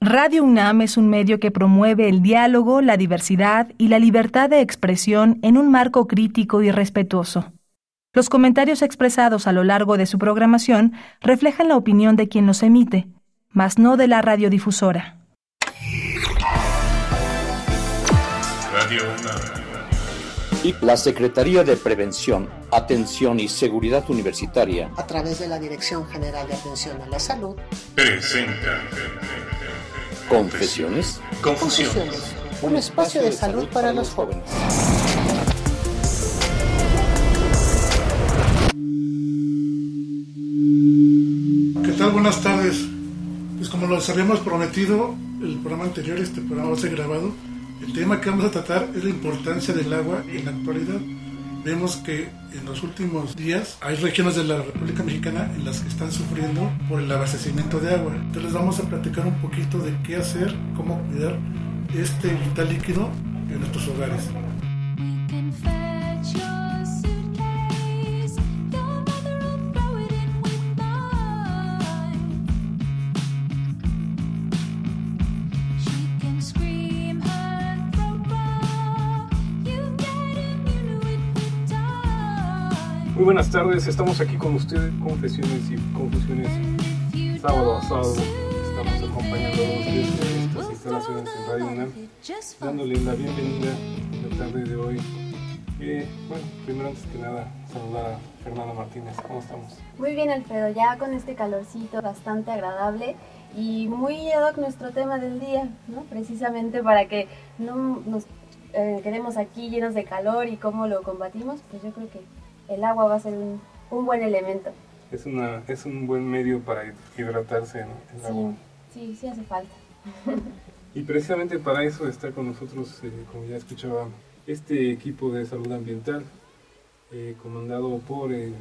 Radio UNAM es un medio que promueve el diálogo, la diversidad y la libertad de expresión en un marco crítico y respetuoso. Los comentarios expresados a lo largo de su programación reflejan la opinión de quien los emite, mas no de la radiodifusora. Radio UNAM. Y la Secretaría de Prevención, Atención y Seguridad Universitaria, a través de la Dirección General de Atención a la Salud, presenta Confesiones, Confusiones, un espacio de salud para los jóvenes. ¿Qué tal? Buenas tardes. Pues como los habíamos prometido, el programa anterior, este programa va a ser grabado. El tema que vamos a tratar es la importancia del agua en la actualidad. Vemos que en los últimos días hay regiones de la República Mexicana en las que están sufriendo por el abastecimiento de agua. Entonces les vamos a platicar un poquito de qué hacer, cómo cuidar este vital líquido en nuestros hogares. Muy buenas tardes, estamos aquí con ustedes, Confesiones y Confusiones, sábado a sábado. Estamos acompañándolos desde estas instalaciones en Radio UNAM, dándole la bienvenida en la tarde de hoy. Primero, antes que nada, saludar a Fernanda Martínez. ¿Cómo estamos? Muy bien, Alfredo, ya con este calorcito bastante agradable y muy ad hoc nuestro tema del día, ¿no? Precisamente para que no nos quedemos aquí llenos de calor y cómo lo combatimos, pues yo creo que el agua va a ser un buen elemento. Es un buen medio para hidratarse, ¿no? El agua. Sí hace falta. Y precisamente para eso está con nosotros, como ya escuchaba, este equipo de salud ambiental, comandado por el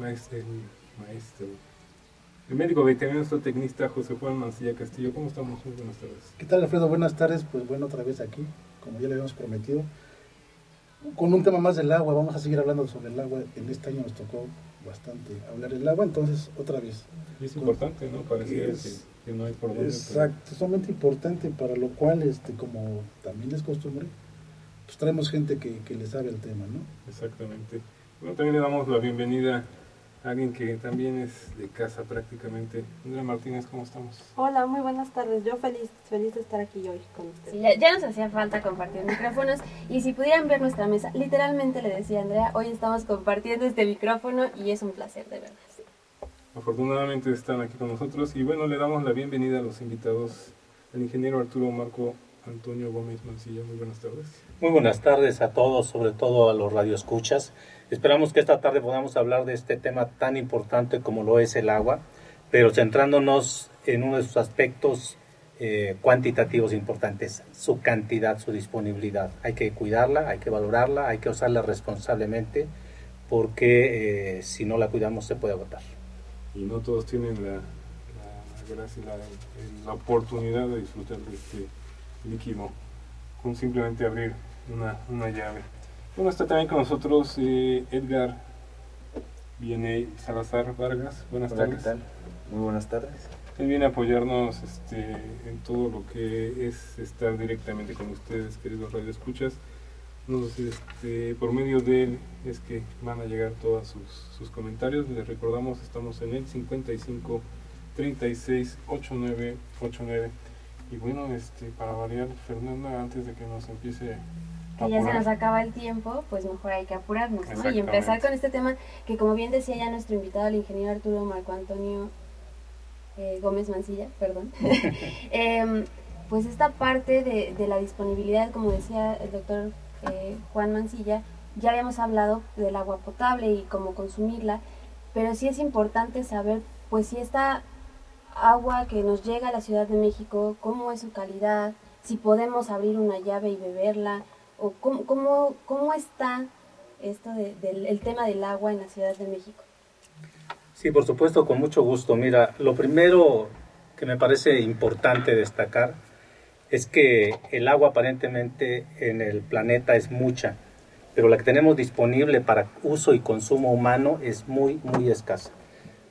médico veterinario zootecnista José Juan Mancilla Castillo. ¿Cómo estamos? Muy buenas tardes. ¿Qué tal, Alfredo? Buenas tardes. Pues bueno, otra vez aquí, como ya le habíamos prometido, con un tema más del agua. Vamos a seguir hablando sobre el agua. En este año nos tocó bastante hablar del agua, entonces otra vez. Y es importante, ¿no? Parecía que no hay por dónde. Exacto, es sumamente importante, para lo cual, como también es costumbre, pues traemos gente que le sabe el tema, ¿no? Exactamente. Bueno, también le damos la bienvenida a alguien que también es de casa prácticamente. Andrea Martínez, ¿cómo estamos? Hola, muy buenas tardes. Yo feliz de estar aquí hoy con ustedes. Sí, ya nos hacía falta compartir micrófonos y si pudieran ver nuestra mesa, literalmente le decía a Andrea, hoy estamos compartiendo este micrófono y es un placer, de verdad. Sí. Afortunadamente están aquí con nosotros y bueno, le damos la bienvenida a los invitados, al ingeniero Arturo Marco Antonio Gómez Mancilla. Muy buenas tardes. Muy buenas tardes a todos, sobre todo a los radioescuchas. Esperamos que esta tarde podamos hablar de este tema tan importante como lo es el agua, pero centrándonos en uno de sus aspectos cuantitativos importantes, su cantidad, su disponibilidad. Hay que cuidarla, hay que valorarla, hay que usarla responsablemente, porque si no la cuidamos se puede agotar. Y no todos tienen la gracia y la oportunidad de disfrutar de este líquido con simplemente abrir una llave. Bueno, está también con nosotros Edgar Viene Salazar Vargas. Buenas tardes. ¿Qué tal? Muy buenas tardes. Él viene a apoyarnos en todo lo que es estar directamente con ustedes, queridos radioescuchas. Por medio de él es que van a llegar todos sus comentarios. Les recordamos, estamos en el 55 36 89 89. Y bueno, para variar, Fernanda, antes de que nos empiece que ya se nos acaba el tiempo, pues mejor hay que apurarnos, ¿no? Y empezar con este tema que, como bien decía ya nuestro invitado, el ingeniero Arturo Marco Antonio Gómez Mancilla, perdón, pues esta parte de la disponibilidad, como decía el doctor Juan Mancilla, ya habíamos hablado del agua potable y cómo consumirla, pero sí es importante saber, pues, si esta agua que nos llega a la Ciudad de México, cómo es su calidad, si podemos abrir una llave y beberla, o cómo está esto del tema del agua en la Ciudad de México. Sí, por supuesto, con mucho gusto. Mira, lo primero que me parece importante destacar es que el agua aparentemente en el planeta es mucha, pero la que tenemos disponible para uso y consumo humano es muy, muy escasa.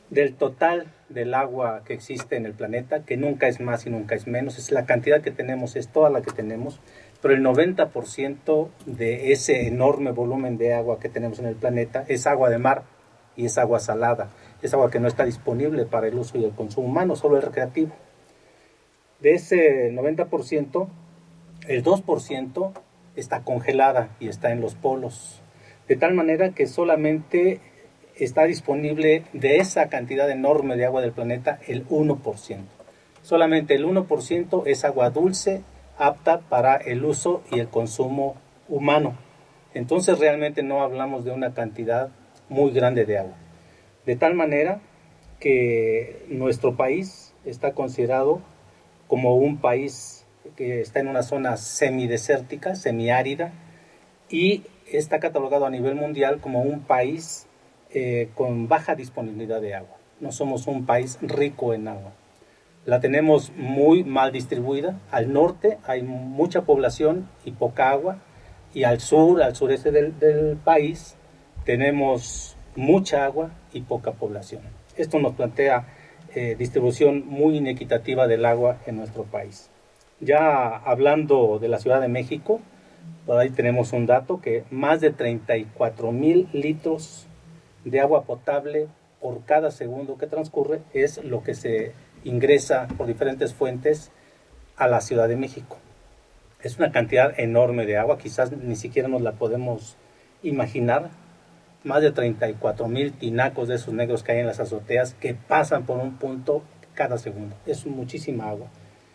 del total del agua que existe en el planeta, que nunca es más y nunca es menos, es la cantidad que tenemos, es toda la que tenemos, pero el 90% de ese enorme volumen de agua que tenemos en el planeta es agua de mar y es agua salada, es agua que no está disponible para el uso y el consumo humano, solo es recreativo. De ese 90%, el 2% está congelada y está en los polos, de tal manera que solamente está disponible de esa cantidad enorme de agua del planeta el 1%. Solamente el 1% es agua dulce, apta para el uso y el consumo humano. Entonces realmente no hablamos de una cantidad muy grande de agua. De tal manera que nuestro país está considerado como un país que está en una zona semidesértica, semiárida, y está catalogado a nivel mundial como un país con baja disponibilidad de agua. No somos un país rico en agua. La tenemos muy mal distribuida. Al norte hay mucha población y poca agua, y al sur, al sureste del país, tenemos mucha agua y poca población. Esto nos plantea distribución muy inequitativa del agua en nuestro país. Ya hablando de la Ciudad de México, por ahí tenemos un dato que más de 34,000 litros de agua potable por cada segundo que transcurre es lo que se ingresa por diferentes fuentes a la Ciudad de México. Es una cantidad enorme de agua, quizás ni siquiera nos la podemos imaginar. Más de 34,000 tinacos de esos negros que hay en las azoteas que pasan por un punto cada segundo. Es muchísima agua.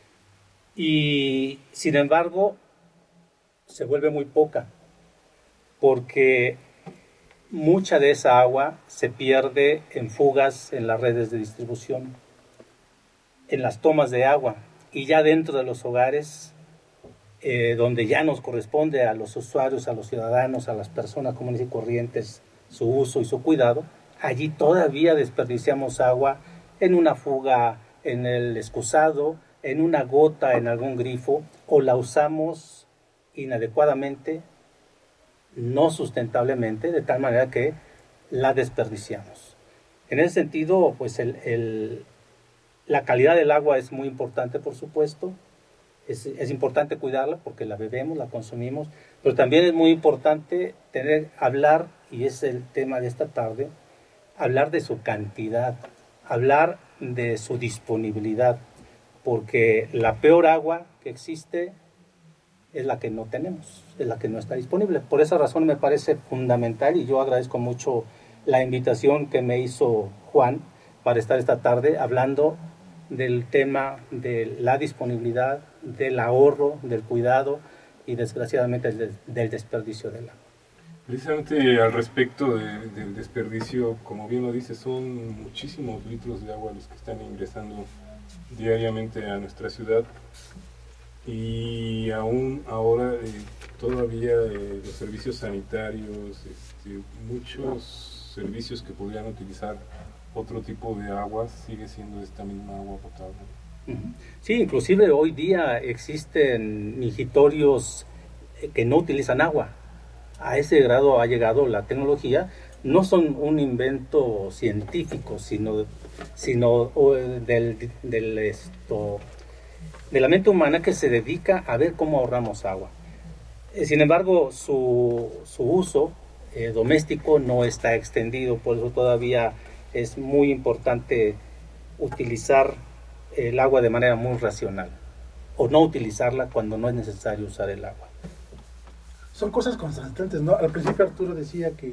Y sin embargo, se vuelve muy poca, porque mucha de esa agua se pierde en fugas en las redes de distribución, en las tomas de agua, y ya dentro de los hogares, donde ya nos corresponde a los usuarios, a los ciudadanos, a las personas comunes y corrientes, su uso y su cuidado, allí todavía desperdiciamos agua en una fuga en el excusado, en una gota en algún grifo, o la usamos inadecuadamente, no sustentablemente, de tal manera que la desperdiciamos. En ese sentido, pues la calidad del agua es muy importante, por supuesto. Es importante cuidarla porque la bebemos, la consumimos, pero también es muy importante hablar, y es el tema de esta tarde, hablar de su cantidad, hablar de su disponibilidad, porque la peor agua que existe es la que no tenemos, es la que no está disponible. Por esa razón me parece fundamental, y yo agradezco mucho la invitación que me hizo Juan para estar esta tarde hablando del tema de la disponibilidad, del ahorro, del cuidado y desgraciadamente del desperdicio del agua. Precisamente al respecto del desperdicio, como bien lo dice, son muchísimos litros de agua los que están ingresando diariamente a nuestra ciudad, y aún ahora todavía los servicios sanitarios, muchos servicios que podrían utilizar otro tipo de agua, sigue siendo esta misma agua potable. Sí, inclusive hoy día existen mijitorios que no utilizan agua. A ese grado ha llegado la tecnología. No son un invento científico, sino de la mente humana que se dedica a ver cómo ahorramos agua. Sin embargo, su uso doméstico no está extendido, por eso todavía es muy importante utilizar el agua de manera muy racional, o no utilizarla cuando no es necesario usar el agua. Son cosas constantes, ¿no? Al principio Arturo decía que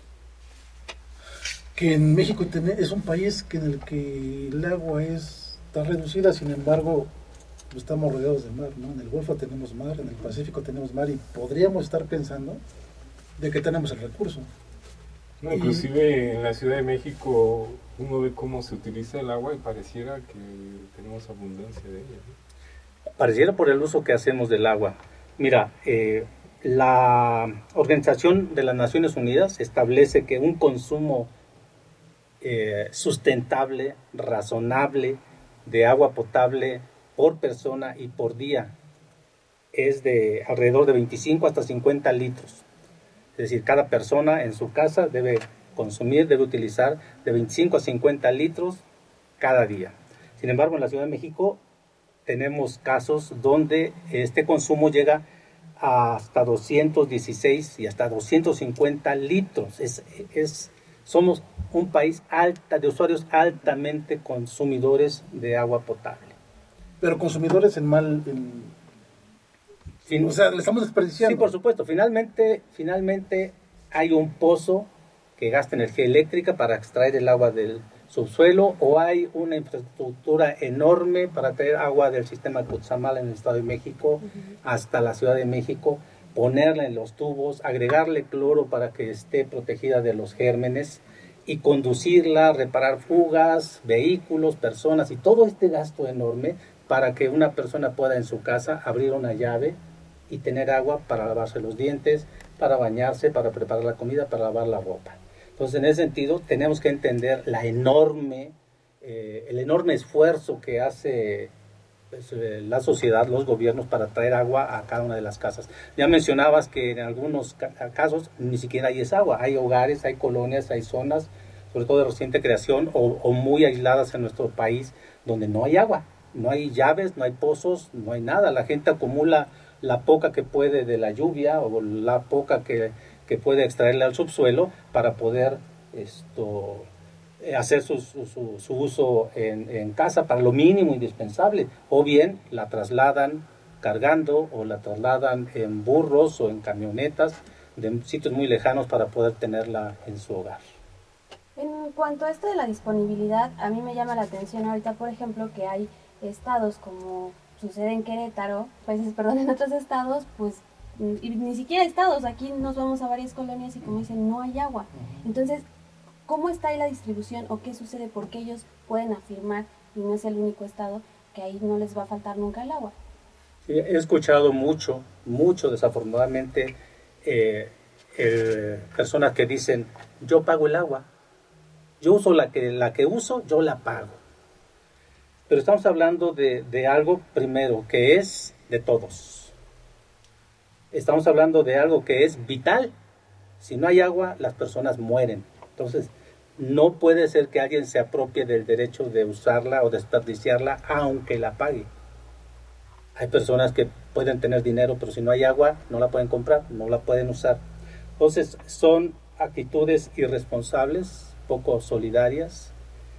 en México es un país en el que el agua está reducida, sin embargo estamos rodeados de mar, ¿no? En el Golfo tenemos mar, en el Pacífico tenemos mar, y podríamos estar pensando de que tenemos el recurso. No, inclusive en la Ciudad de México uno ve cómo se utiliza el agua y pareciera que tenemos abundancia de ella, ¿no? Pareciera por el uso que hacemos del agua. Mira, la Organización de las Naciones Unidas establece que un consumo sustentable, razonable de agua potable por persona y por día es de alrededor de 25 hasta 50 litros. Es decir, cada persona en su casa debe consumir, debe utilizar de 25 a 50 litros cada día. Sin embargo, en la Ciudad de México tenemos casos donde este consumo llega hasta 216 y hasta 250 litros. Somos un país de usuarios altamente consumidores de agua potable. Pero consumidores o sea, le estamos desperdiciando. Sí, por supuesto. Finalmente hay un pozo que gasta energía eléctrica para extraer el agua del subsuelo, o hay una infraestructura enorme para traer agua del sistema Cutzamala en el Estado de México hasta la Ciudad de México, ponerla en los tubos, agregarle cloro para que esté protegida de los gérmenes y conducirla, reparar fugas, vehículos, personas y todo este gasto enorme para que una persona pueda en su casa abrir una llave y tener agua para lavarse los dientes, para bañarse, para preparar la comida, para lavar la ropa. Entonces, en ese sentido, tenemos que entender el enorme esfuerzo que hace la sociedad, los gobiernos, para traer agua a cada una de las casas. Ya mencionabas que en algunos casos ni siquiera hay esa agua. Hay hogares, hay colonias, hay zonas, sobre todo de reciente creación o muy aisladas en nuestro país, donde no hay agua. No hay llaves, no hay pozos, no hay nada. La gente acumula la poca que puede de la lluvia o la poca que puede extraerle al subsuelo para poder hacer su uso en casa para lo mínimo indispensable, o bien la trasladan cargando o la trasladan en burros o en camionetas de sitios muy lejanos para poder tenerla en su hogar. En cuanto a esto de la disponibilidad, a mí me llama la atención ahorita, por ejemplo, que hay estados como sucede en Querétaro, en otros estados, pues y ni siquiera estados, aquí nos vamos a varias colonias y como dicen, no hay agua. Entonces, ¿cómo está ahí la distribución o qué sucede? Porque ellos pueden afirmar, y no es el único estado, que ahí no les va a faltar nunca el agua. Sí, he escuchado mucho desafortunadamente, personas que dicen, yo pago el agua, yo uso la que uso, yo la pago. Pero estamos hablando de algo primero, que es de todos. Estamos hablando de algo que es vital. Si no hay agua, las personas mueren. Entonces, no puede ser que alguien se apropie del derecho de usarla o desperdiciarla, aunque la pague. Hay personas que pueden tener dinero, pero si no hay agua, no la pueden comprar, no la pueden usar. Entonces, son actitudes irresponsables, poco solidarias,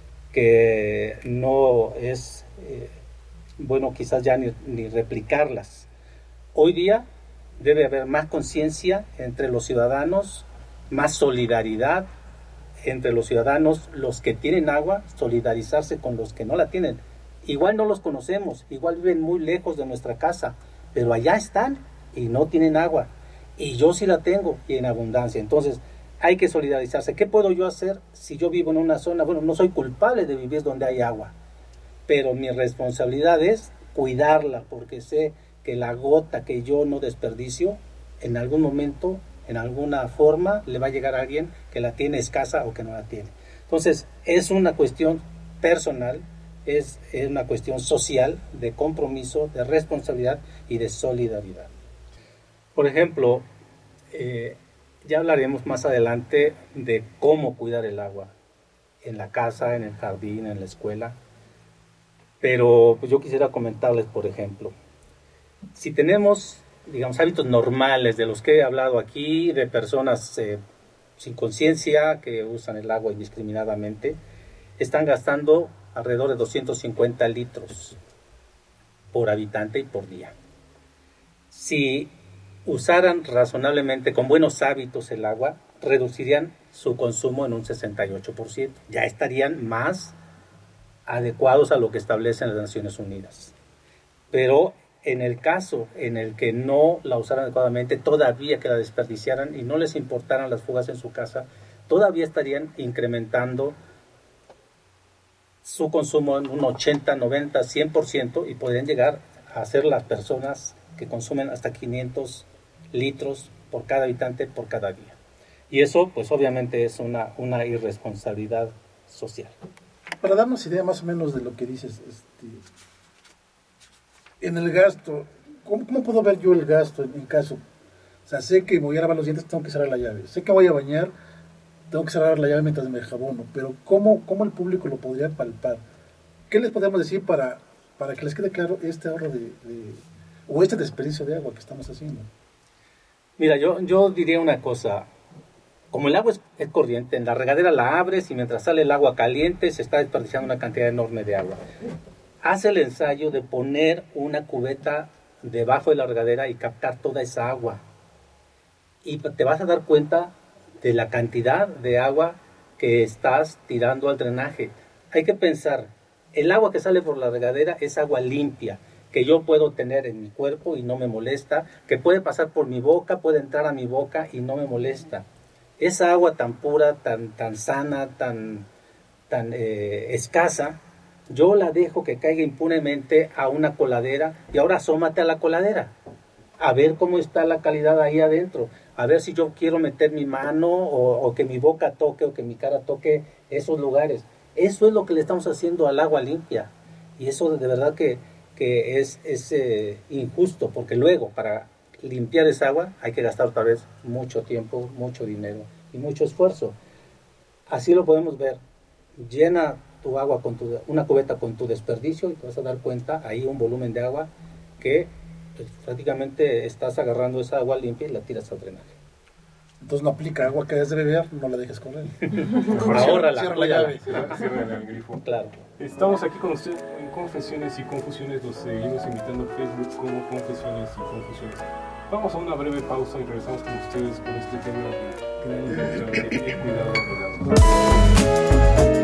que no es bueno quizás ya ni replicarlas. Hoy día debe haber más conciencia entre los ciudadanos, más solidaridad entre los ciudadanos, los que tienen agua, solidarizarse con los que no la tienen. Igual no los conocemos, igual viven muy lejos de nuestra casa, pero allá están y no tienen agua. Y yo sí la tengo y en abundancia. Entonces, hay que solidarizarse. ¿Qué puedo yo hacer si yo vivo en una zona? Bueno, no soy culpable de vivir donde hay agua, pero mi responsabilidad es cuidarla, porque sé que la gota que yo no desperdicio, en algún momento, en alguna forma, le va a llegar a alguien que la tiene escasa o que no la tiene. Entonces, es una cuestión personal, es una cuestión social, de compromiso, de responsabilidad y de solidaridad. Por ejemplo, ya hablaremos más adelante de cómo cuidar el agua en la casa, en el jardín, en la escuela. Pero pues yo quisiera comentarles, por ejemplo, si tenemos, digamos, hábitos normales de los que he hablado aquí, de personas sin conciencia que usan el agua indiscriminadamente, están gastando alrededor de 250 litros por habitante y por día. Si usaran razonablemente, con buenos hábitos el agua, reducirían su consumo en un 68%. Ya estarían más adecuados a lo que establecen las Naciones Unidas. Pero en el caso en el que no la usaran adecuadamente, todavía que la desperdiciaran y no les importaran las fugas en su casa, todavía estarían incrementando su consumo en un 80, 90, 100% y podrían llegar a ser las personas que consumen hasta 500 litros por cada habitante por cada día. Y eso, pues obviamente es una irresponsabilidad social. Para darnos idea más o menos de lo que dices, en el gasto, ¿cómo puedo ver yo el gasto en caso? O sea, sé que voy a lavar los dientes, tengo que cerrar la llave. Sé que voy a bañar, tengo que cerrar la llave mientras me jabono, pero ¿cómo el público lo podría palpar? ¿Qué les podemos decir para que les quede claro este ahorro o este desperdicio de agua que estamos haciendo? Mira, yo diría una cosa. Como el agua es corriente, en la regadera la abres y mientras sale el agua caliente se está desperdiciando una cantidad enorme de agua. Haz el ensayo de poner una cubeta debajo de la regadera y captar toda esa agua. Y te vas a dar cuenta de la cantidad de agua que estás tirando al drenaje. Hay que pensar, el agua que sale por la regadera es agua limpia, que yo puedo tener en mi cuerpo y no me molesta, que puede pasar por mi boca, puede entrar a mi boca y no me molesta. Esa agua tan pura, tan sana, tan escasa, yo la dejo que caiga impunemente a una coladera y ahora asómate a la coladera, a ver cómo está la calidad ahí adentro, a ver si yo quiero meter mi mano o que mi boca toque o que mi cara toque esos lugares. Eso es lo que le estamos haciendo al agua limpia y eso de verdad que es injusto, porque luego para limpiar esa agua hay que gastar otra vez mucho tiempo, mucho dinero y mucho esfuerzo. Así lo podemos ver. Llena tu agua una cubeta con tu desperdicio y te vas a dar cuenta ahí un volumen de agua que pues, prácticamente estás agarrando esa agua limpia y la tiras al drenaje. Entonces no aplica, agua que es de beber, no la dejes correr. Ahórrala, cierra la llave. Cierra el grifo. Claro. Estamos aquí con ustedes en Confesiones y Confusiones. Los seguimos invitando a Facebook como Confesiones y Confusiones. Vamos a una breve pausa y regresamos con ustedes con este tema de gran importancia, el cuidado del agua.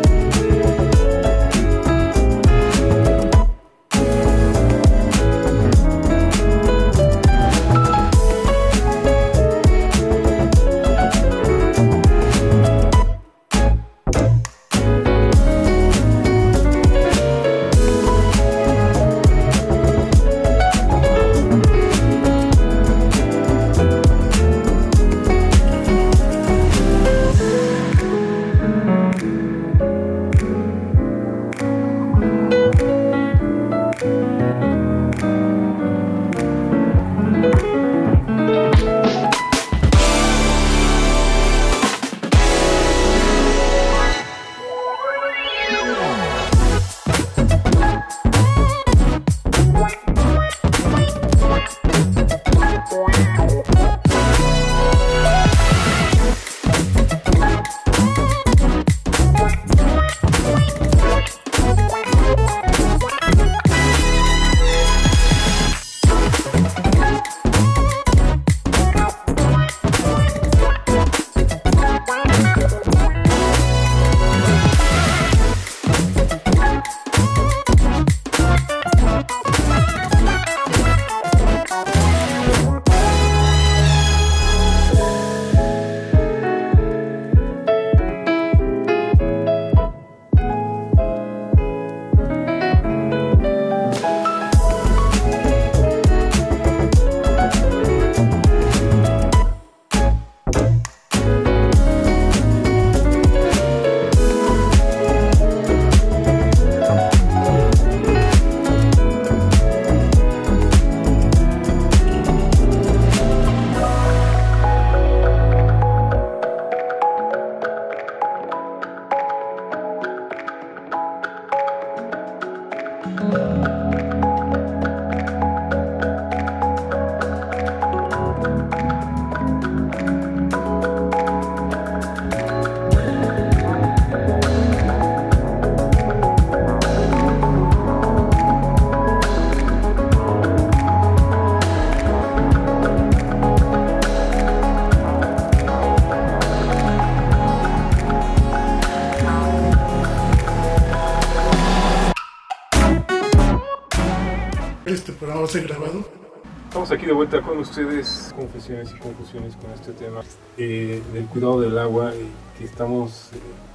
Este programa va a ser grabado. Estamos aquí de vuelta con ustedes, Confesiones y Confusiones, con este tema del cuidado del agua, que estamos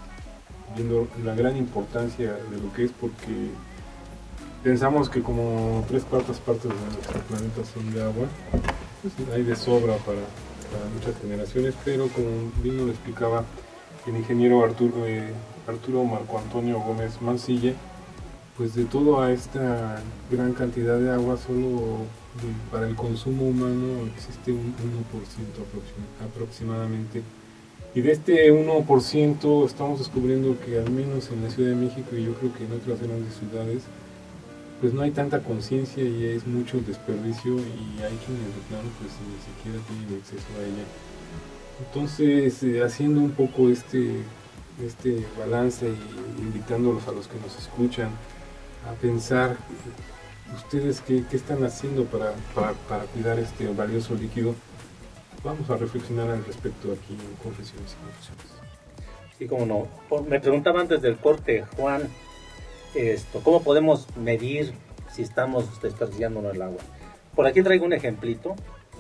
viendo la gran importancia de lo que es, porque pensamos que como 3/4 partes de nuestro planeta son de agua, pues hay de sobra para muchas generaciones, pero como bien nos lo explicaba el ingeniero Arturo Marco Antonio Gómez Mancilla, pues de toda esta gran cantidad de agua, solo para el consumo humano existe un 1% aproximadamente Y de este 1% estamos descubriendo que al menos en la Ciudad de México y yo creo que en otras grandes ciudades, pues no hay tanta conciencia y es mucho desperdicio y hay quienes de plano pues ni siquiera tienen acceso a ella. Entonces, haciendo un poco este balance y invitándolos a los que nos escuchan a pensar ustedes qué están haciendo para cuidar este valioso líquido. Vamos a reflexionar al respecto aquí en Confesiones y Confusiones. Sí, cómo no. Me preguntaba antes del corte, Juan, ¿cómo podemos medir si estamos desperdiciando o no el agua? Por aquí traigo un ejemplito.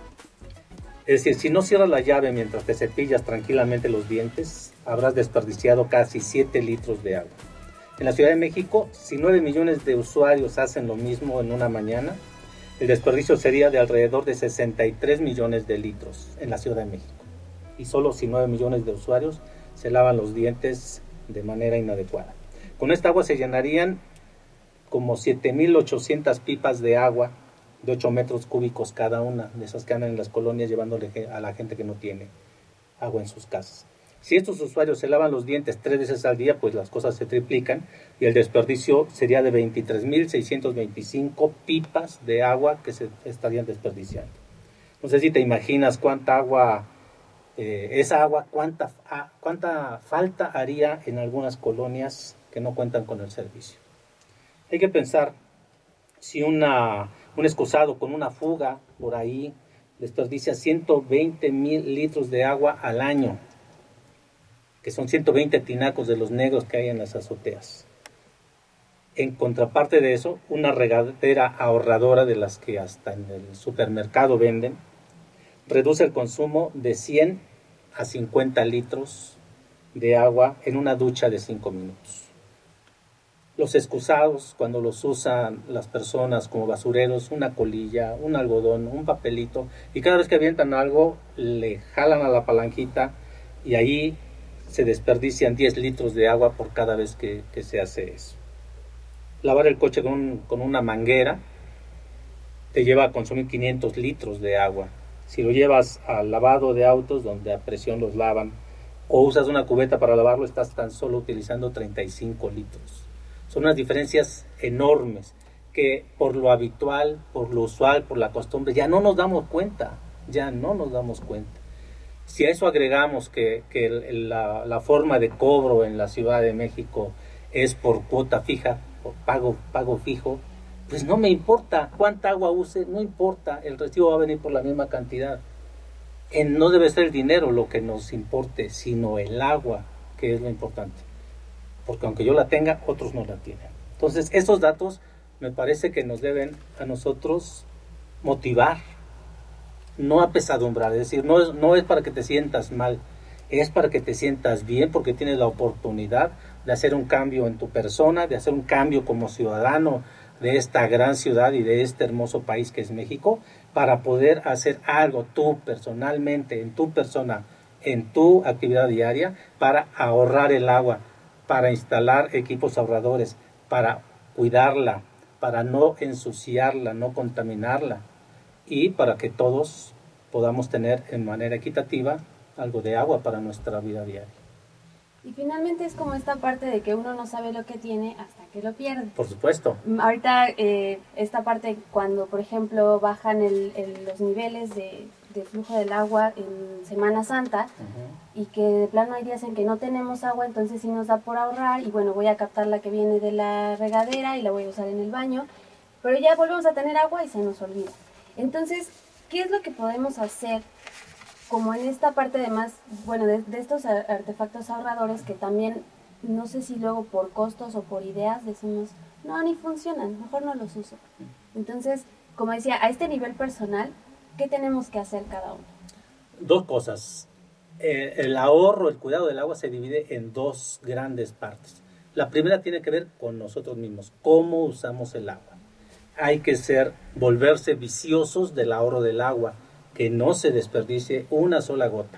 Es decir, si no cierras la llave mientras te cepillas tranquilamente los dientes, habrás desperdiciado casi 7 litros de agua. En la Ciudad de México, si 9 millones de usuarios hacen lo mismo en una mañana, el desperdicio sería de alrededor de 63 millones de litros en la Ciudad de México. Y solo si 9 millones de usuarios se lavan los dientes de manera inadecuada. Con esta agua se llenarían como 7.800 pipas de agua de 8 metros cúbicos cada una, de esas que andan en las colonias llevándole a la gente que no tiene agua en sus casas. Si estos usuarios se lavan los dientes 3 veces al día, pues las cosas se triplican y el desperdicio sería de 23.625 pipas de agua que se estarían desperdiciando. No sé si te imaginas cuánta agua, esa agua, cuánta falta haría en algunas colonias que no cuentan con el servicio. Hay que pensar si un excusado con una fuga por ahí desperdicia 120,000 litros de agua al año, que son 120 tinacos de los negros que hay en las azoteas. En contraparte de eso, una regadera ahorradora de las que hasta en el supermercado venden, reduce el consumo de 100 a 50 litros de agua en una ducha de 5 minutos. Los excusados, cuando los usan las personas como basureros, una colilla, un algodón, un papelito, y cada vez que avientan algo, le jalan a la palanquita y ahí se desperdician 10 litros de agua por cada vez que se hace eso. Lavar el coche con una manguera te lleva a consumir 500 litros de agua. Si lo llevas al lavado de autos, donde a presión los lavan, o usas una cubeta para lavarlo, estás tan solo utilizando 35 litros. Son unas diferencias enormes que por lo habitual, por lo usual, por la costumbre, ya no nos damos cuenta. Si a eso agregamos que la forma de cobro en la Ciudad de México es por cuota fija, por pago fijo, pues no me importa cuánta agua use, no importa, el recibo va a venir por la misma cantidad. No debe ser el dinero lo que nos importe, sino el agua, que es lo importante. Porque aunque yo la tenga, otros no la tienen. Entonces, esos datos me parece que nos deben a nosotros motivar, no apesadumbrar. Es decir, no es para que te sientas mal, es para que te sientas bien, porque tienes la oportunidad de hacer un cambio en tu persona, de hacer un cambio como ciudadano de esta gran ciudad y de este hermoso país que es México, para poder hacer algo tú personalmente, en tu persona, en tu actividad diaria, para ahorrar el agua, para instalar equipos ahorradores, para cuidarla, para no ensuciarla, no contaminarla, y para que todos podamos tener en manera equitativa algo de agua para nuestra vida diaria. Y finalmente es como esta parte de que uno no sabe lo que tiene hasta que lo pierde. Por supuesto. Ahorita esta parte cuando, por ejemplo, bajan los niveles de flujo del agua en Semana Santa, y que de plano hay días en que no tenemos agua, entonces sí nos da por ahorrar, y bueno, voy a captar la que viene de la regadera y la voy a usar en el baño, pero ya volvemos a tener agua y se nos olvida. Entonces, ¿qué es lo que podemos hacer como en esta parte además, bueno, de estos artefactos ahorradores que también, no sé si luego por costos o por ideas decimos, no, ni funcionan, mejor no los uso? Entonces, como decía, a este nivel personal, ¿qué tenemos que hacer cada uno? Dos cosas. El ahorro, el cuidado del agua se divide en dos grandes partes. La primera tiene que ver con nosotros mismos, cómo usamos el agua. Hay que volverse viciosos del ahorro del agua, que no se desperdicie una sola gota.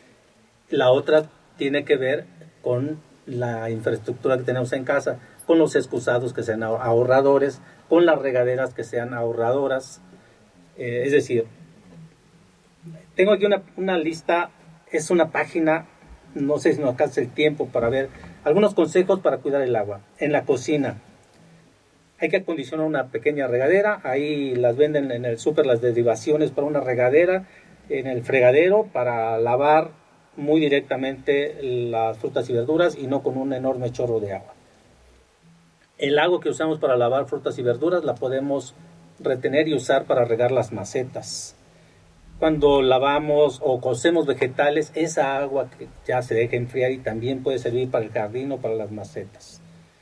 La otra tiene que ver con la infraestructura que tenemos en casa, con los excusados que sean ahorradores, con las regaderas que sean ahorradoras. Es decir, tengo aquí una lista, es una página no sé si nos alcanza el tiempo para ver algunos consejos para cuidar el agua. En la cocina hay que acondicionar una pequeña regadera, ahí las venden en el súper las derivaciones para una regadera, en el fregadero para lavar muy directamente las frutas y verduras y no con un enorme chorro de agua. El agua que usamos para lavar frutas y verduras la podemos retener y usar para regar las macetas. Cuando lavamos o cocemos vegetales, esa agua que ya se deja enfriar y también puede servir para el jardín o para las macetas.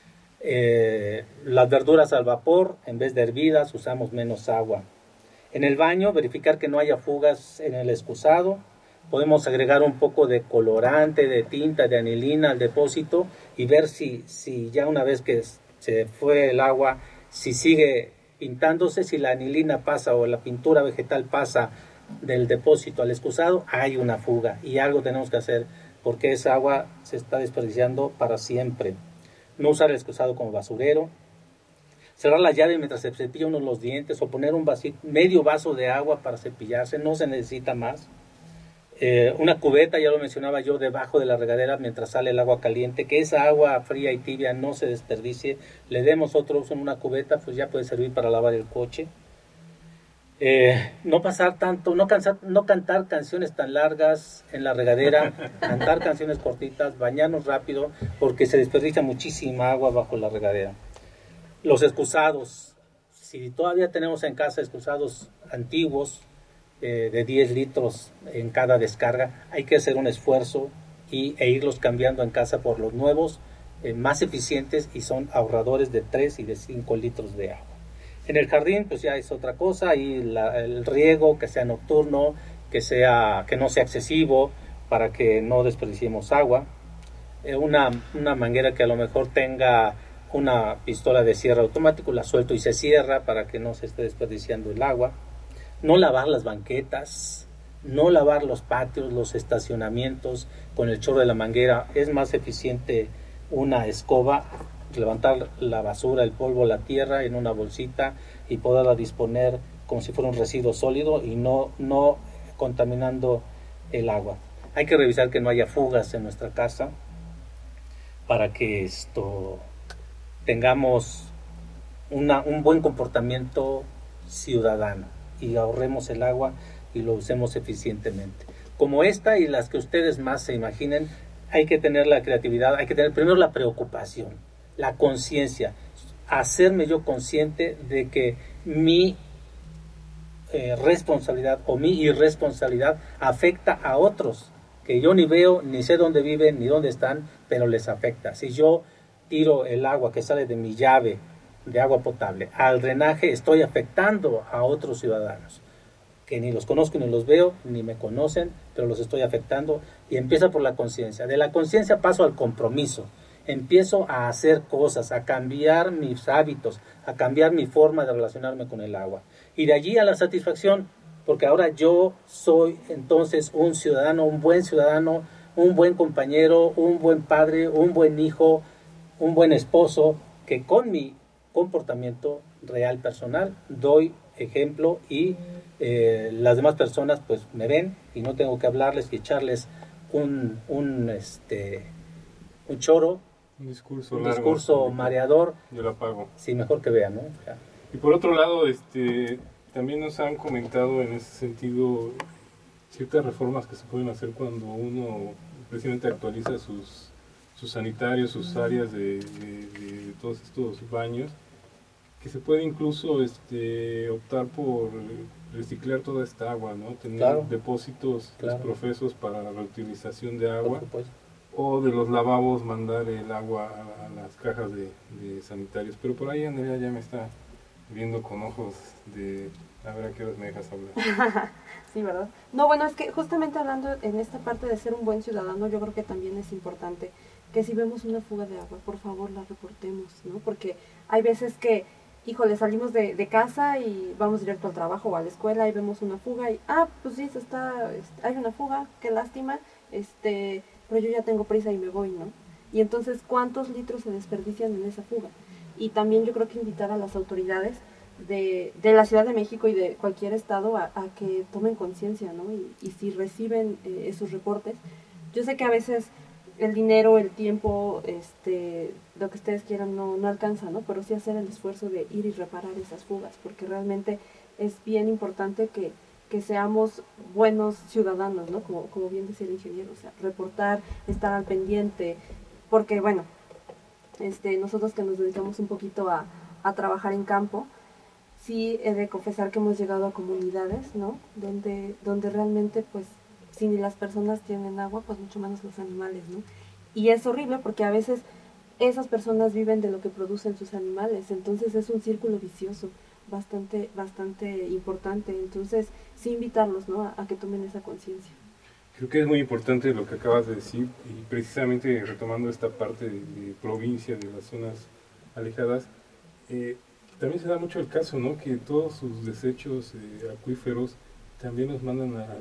Las verduras al vapor, en vez de hervidas, usamos menos agua. En el baño, verificar que no haya fugas en el excusado. Podemos agregar un poco de colorante, de tinta, de anilina al depósito y ver si ya una vez que se fue el agua, si sigue pintándose, si la anilina pasa o la pintura vegetal pasa del depósito al excusado, hay una fuga y algo tenemos que hacer porque esa agua se está desperdiciando para siempre. No usar el excusado como basurero, cerrar la llave mientras se cepilla uno los dientes o poner un vasito, medio vaso de agua para cepillarse, no se necesita más. Una cubeta, ya lo mencionaba yo, debajo de la regadera mientras sale el agua caliente, que esa agua fría y tibia no se desperdicie, le demos otro uso en una cubeta, pues ya puede servir para lavar el coche. No pasar tanto, no cantar canciones tan largas en la regadera, cantar canciones cortitas, bañarnos rápido porque se desperdicia muchísima agua bajo la regadera. Los excusados, si todavía tenemos en casa excusados antiguos de 10 litros en cada descarga, hay que hacer un esfuerzo e irlos cambiando en casa por los nuevos, más eficientes y son ahorradores de 3 y de 5 litros de agua. En el jardín pues ya es otra cosa, y el riego que sea nocturno, que no sea excesivo para que no desperdiciemos agua. Una manguera que a lo mejor tenga una pistola de cierre automático, la suelto y se cierra para que no se esté desperdiciando el agua. No lavar las banquetas, no lavar los patios, los estacionamientos con el chorro de la manguera. Es más eficiente una escoba, levantar la basura, el polvo, la tierra en una bolsita y poderla disponer como si fuera un residuo sólido y no contaminando el agua. Hay que revisar que no haya fugas en nuestra casa para que tengamos un buen comportamiento ciudadano y ahorremos el agua y lo usemos eficientemente. Como esta y las que ustedes más se imaginen, hay que tener la creatividad, hay que tener primero la preocupación, la conciencia, hacerme yo consciente de que mi responsabilidad o mi irresponsabilidad afecta a otros, que yo ni veo, ni sé dónde viven, ni dónde están, pero les afecta. Si yo tiro el agua que sale de mi llave de agua potable al drenaje, estoy afectando a otros ciudadanos que ni los conozco ni los veo, ni me conocen, pero los estoy afectando. Y empieza por la conciencia. De la conciencia paso al compromiso. Empiezo a hacer cosas, a cambiar mis hábitos, a cambiar mi forma de relacionarme con el agua. Y de allí a la satisfacción, porque ahora yo soy entonces un ciudadano, un buen compañero, un buen padre, un buen hijo, un buen esposo, que con mi comportamiento real personal doy ejemplo y las demás personas pues me ven y no tengo que hablarles y echarles un choro, un discurso mareador. Yo lo apago. Sí, mejor que vean, ¿no? Ya. Y por otro lado, también nos han comentado en ese sentido ciertas reformas que se pueden hacer cuando uno precisamente actualiza sus sanitarios, sus áreas de todos estos baños, que se puede incluso optar por reciclar toda esta agua, ¿no? Tener depósitos profesos para la reutilización de agua, o de los lavabos mandar el agua a las cajas de sanitarios. Pero por ahí Andrea ya me está viendo con ojos de a ver a qué hora me dejas hablar. Sí, ¿verdad? No, bueno, es que justamente hablando en esta parte de ser un buen ciudadano, yo creo que también es importante que si vemos una fuga de agua, por favor la reportemos, ¿no? Porque hay veces que, híjole, salimos de casa y vamos directo al trabajo o a la escuela y vemos una fuga y, pues sí, hay una fuga, qué lástima, pero yo ya tengo prisa y me voy, ¿no? Y entonces, ¿cuántos litros se desperdician en esa fuga? Y también yo creo que invitar a las autoridades de la Ciudad de México y de cualquier estado a que tomen conciencia, ¿no? Y si reciben esos reportes, yo sé que a veces el dinero, el tiempo, lo que ustedes quieran no alcanza, ¿no? Pero sí hacer el esfuerzo de ir y reparar esas fugas, porque realmente es bien importante que seamos buenos ciudadanos, ¿no? Como bien decía el ingeniero, o sea, reportar, estar al pendiente, porque bueno, nosotros que nos dedicamos un poquito a trabajar en campo, sí he de confesar que hemos llegado a comunidades, ¿no? Donde realmente, pues, si ni las personas tienen agua, pues mucho menos los animales, ¿no? Y es horrible porque a veces esas personas viven de lo que producen sus animales, entonces es un círculo vicioso bastante importante. Entonces, sí invitarlos, ¿no? a que tomen esa conciencia. Creo que es muy importante lo que acabas de decir, y precisamente retomando esta parte de provincia, de las zonas alejadas, también se da mucho el caso, ¿no? Que todos sus desechos acuíferos también los mandan a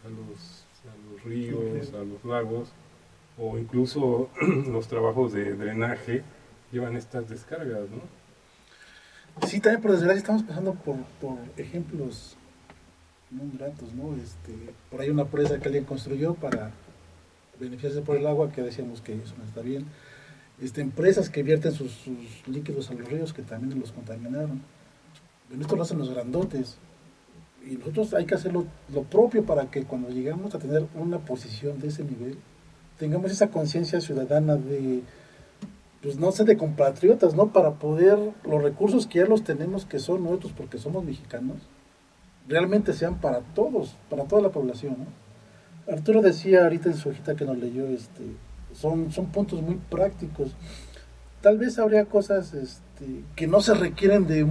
los ríos, a los lagos, o incluso los trabajos de drenaje llevan estas descargas, ¿no? Sí, también por desgracia estamos pasando por ejemplos muy gratos, ¿no? Por ahí una presa que alguien construyó para beneficiarse por el agua, que decíamos que eso no está bien. Empresas que vierten sus líquidos a los ríos, que también los contaminaron. Pero esto lo hacen los grandotes. Y nosotros hay que hacer lo propio para que cuando llegamos a tener una posición de ese nivel, tengamos esa conciencia ciudadana de, pues no sé, de compatriotas, ¿no? Para poder, los recursos que ya los tenemos, que son nuestros porque somos mexicanos, realmente sean para todos, para toda la población, ¿no? Arturo decía ahorita en su hojita que nos leyó, son puntos muy prácticos. Tal vez habría cosas que no se requieren de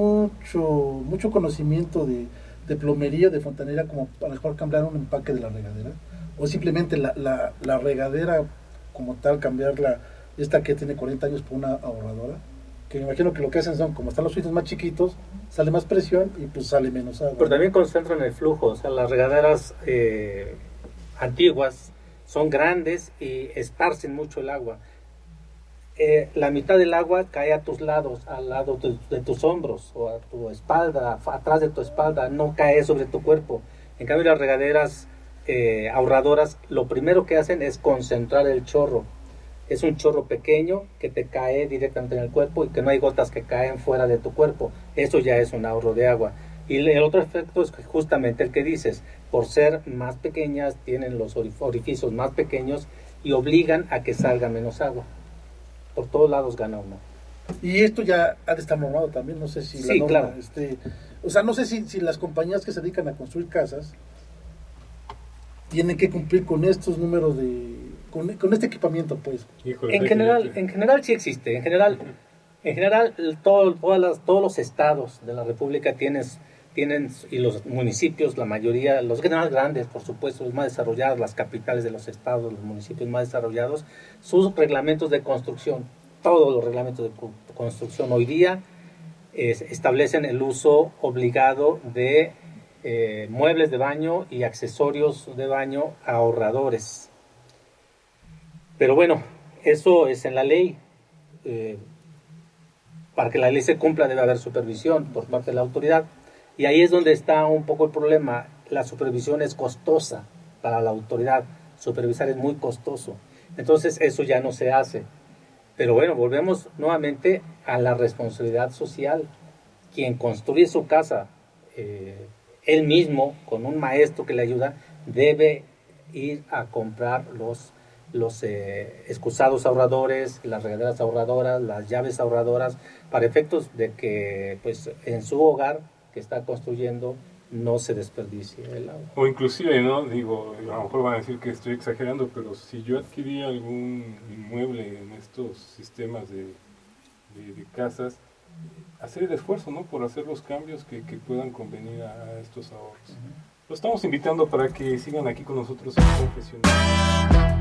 mucho conocimiento de plomería, de fontanería, como a lo mejor cambiar un empaque de la regadera, o simplemente la regadera como tal, cambiarla, esta que tiene 40 años, por una ahorradora, que me imagino que lo que hacen son, como están los filtros más chiquitos, sale más presión y pues sale menos agua. Pero también concentran el flujo, o sea, las regaderas antiguas son grandes y esparcen mucho el agua. La mitad del agua cae a tus lados, al lado de tus hombros o a tu espalda, atrás de tu espalda, no cae sobre tu cuerpo. En cambio, las regaderas ahorradoras, lo primero que hacen es concentrar el chorro. Es un chorro pequeño que te cae directamente en el cuerpo y que no hay gotas que caen fuera de tu cuerpo. Eso ya es un ahorro de agua. Y el otro efecto es justamente el que dices, por ser más pequeñas, tienen los orificios más pequeños y obligan a que salga menos agua. Por todos lados gana uno. Y esto ya ha de estar normado también, no sé si sí, la norma, claro. O sea, no sé si las compañías que se dedican a construir casas tienen que cumplir con estos números con este equipamiento, pues. Híjole, en general sí existe. En general todos los estados de la República tienen, y los municipios, la mayoría, los más grandes, por supuesto, los más desarrollados, las capitales de los estados, los municipios más desarrollados, sus reglamentos de construcción, todos los reglamentos de construcción hoy día establecen el uso obligado de muebles de baño y accesorios de baño ahorradores. Pero bueno, eso es en la ley. Para que la ley se cumpla debe haber supervisión por parte de la autoridad. Y ahí es donde está un poco el problema. La supervisión es costosa para la autoridad. Supervisar es muy costoso. Entonces eso ya no se hace. Pero bueno, volvemos nuevamente a la responsabilidad social. Quien construye su casa, él mismo, con un maestro que le ayuda, debe ir a comprar los excusados ahorradores, las regaderas ahorradoras, las llaves ahorradoras, para efectos de que pues en su hogar que está construyendo no se desperdicie el agua. O inclusive, ¿no? Digo, a lo mejor van a decir que estoy exagerando, pero si yo adquirí algún inmueble en estos sistemas de casas, hacer el esfuerzo, ¿no? Por hacer los cambios que puedan convenir a estos ahorros. Uh-huh. Los estamos invitando para que sigan aquí con nosotros en Confesional.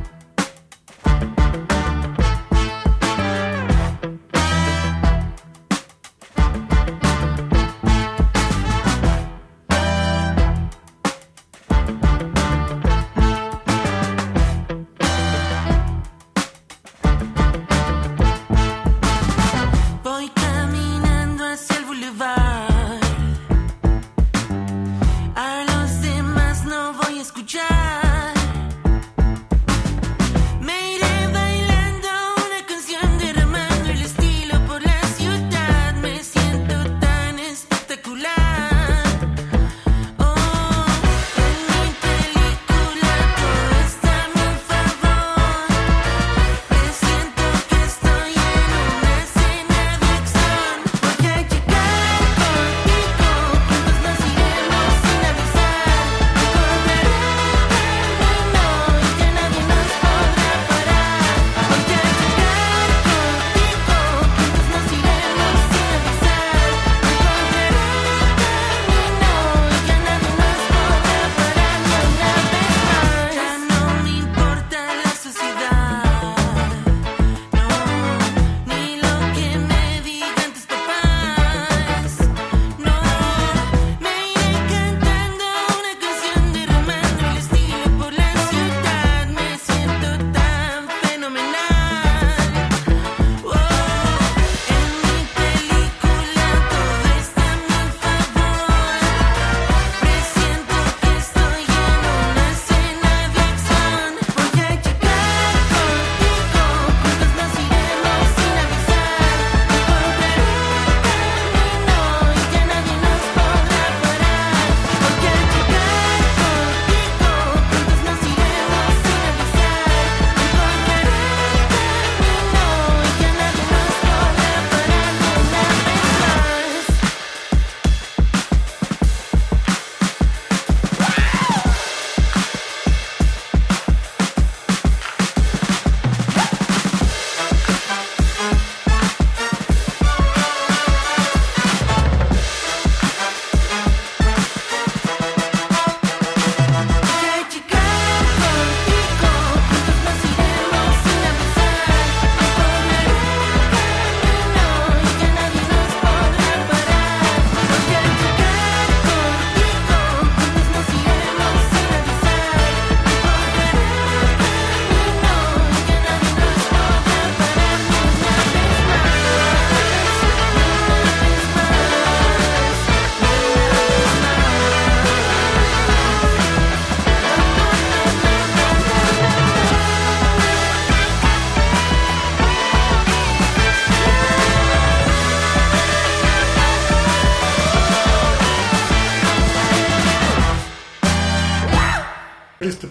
A los demás no voy a escuchar.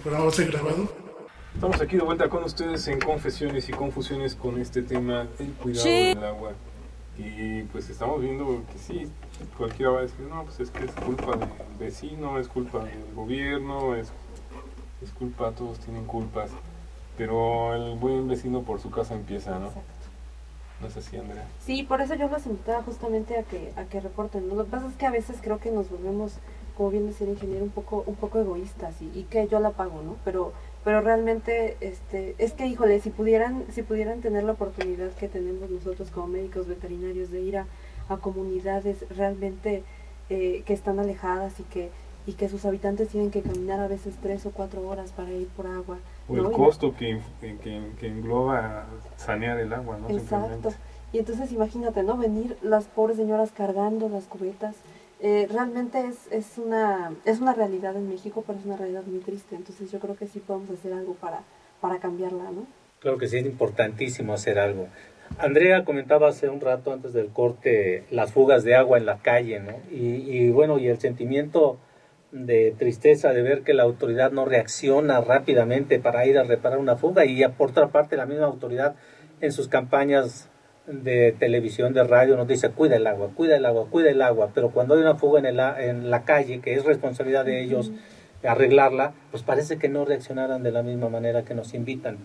programa va a ser grabado. Estamos aquí de vuelta con ustedes en Confesiones y Confusiones con este tema, el cuidado del agua. Y pues estamos viendo que sí, cualquiera va a decir, no, pues es que es culpa del vecino, es culpa del gobierno, es culpa, todos tienen culpas. Pero el buen vecino por su casa empieza, ¿no? Exacto. ¿No es así, Andrea? Sí, por eso yo los invitaba justamente a que reporten, ¿no? Lo que pasa es que a veces creo que nos volvemos, como bien decía el ingeniero, un poco egoístas y que yo la pago, ¿no? Pero realmente es que, híjole, si pudieran tener la oportunidad que tenemos nosotros como médicos veterinarios de ir a comunidades realmente que están alejadas y que sus habitantes tienen que caminar a veces 3 o 4 horas para ir por agua. O el costo que engloba sanear el agua, ¿no? Exacto. Y entonces imagínate, ¿no? Venir las pobres señoras cargando las cubetas. Realmente es una realidad en México, pero es una realidad muy triste. Entonces yo creo que sí podemos hacer algo para cambiarla, ¿no? Claro que sí, es importantísimo hacer algo. Andrea comentaba hace un rato antes del corte las fugas de agua en la calle, ¿no? Y bueno, y el sentimiento de tristeza de ver que la autoridad no reacciona rápidamente para ir a reparar una fuga, y por otra parte la misma autoridad en sus campañas de televisión, de radio, nos dice cuida el agua, cuida el agua, cuida el agua, pero cuando hay una fuga en la calle, que es responsabilidad de ellos arreglarla, pues parece que no reaccionaran de la misma manera que nos invitan.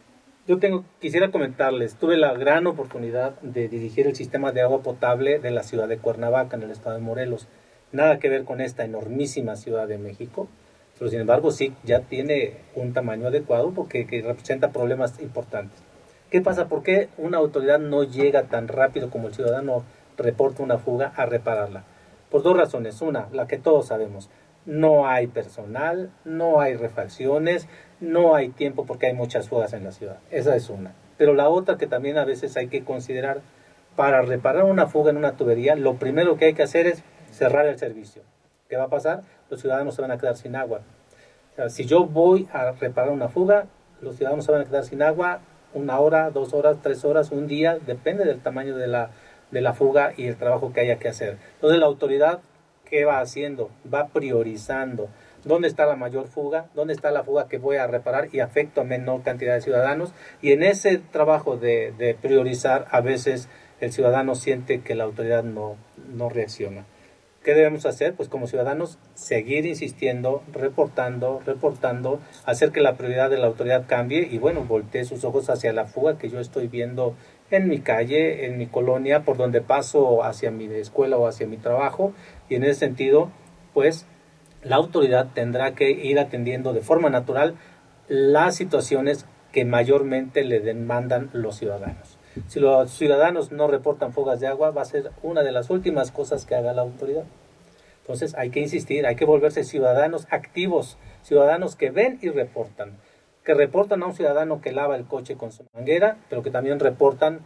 Quisiera comentarles, tuve la gran oportunidad de dirigir el sistema de agua potable de la ciudad de Cuernavaca, en el estado de Morelos. Nada que ver con esta enormísima Ciudad de México, pero sin embargo sí, ya tiene un tamaño adecuado porque representa problemas importantes. ¿Qué pasa? ¿Por qué una autoridad no llega tan rápido como el ciudadano reporta una fuga a repararla? Por 2 razones. Una, la que todos sabemos, no hay personal, no hay refacciones, no hay tiempo porque hay muchas fugas en la ciudad. Esa es una. Pero la otra que también a veces hay que considerar, para reparar una fuga en una tubería, lo primero que hay que hacer es cerrar el servicio. ¿Qué va a pasar? Los ciudadanos se van a quedar sin agua. O sea, si yo voy a reparar una fuga, los ciudadanos se van a quedar sin agua 1 hora, 2 horas, 3 horas, un día, depende del tamaño de la fuga y el trabajo que haya que hacer. Entonces la autoridad, ¿qué va haciendo? Va priorizando. ¿Dónde está la mayor fuga? ¿Dónde está la fuga que voy a reparar y afecto a menor cantidad de ciudadanos? Y en ese trabajo de priorizar, a veces el ciudadano siente que la autoridad no reacciona. ¿Qué debemos hacer? Pues como ciudadanos seguir insistiendo, reportando, hacer que la prioridad de la autoridad cambie y bueno, voltee sus ojos hacia la fuga que yo estoy viendo en mi calle, en mi colonia, por donde paso hacia mi escuela o hacia mi trabajo, y en ese sentido, pues la autoridad tendrá que ir atendiendo de forma natural las situaciones que mayormente le demandan los ciudadanos. Si los ciudadanos no reportan fugas de agua, va a ser una de las últimas cosas que haga la autoridad. Entonces hay que insistir, hay que volverse ciudadanos activos, ciudadanos que ven y reportan. Que reportan a un ciudadano que lava el coche con su manguera, pero que también reportan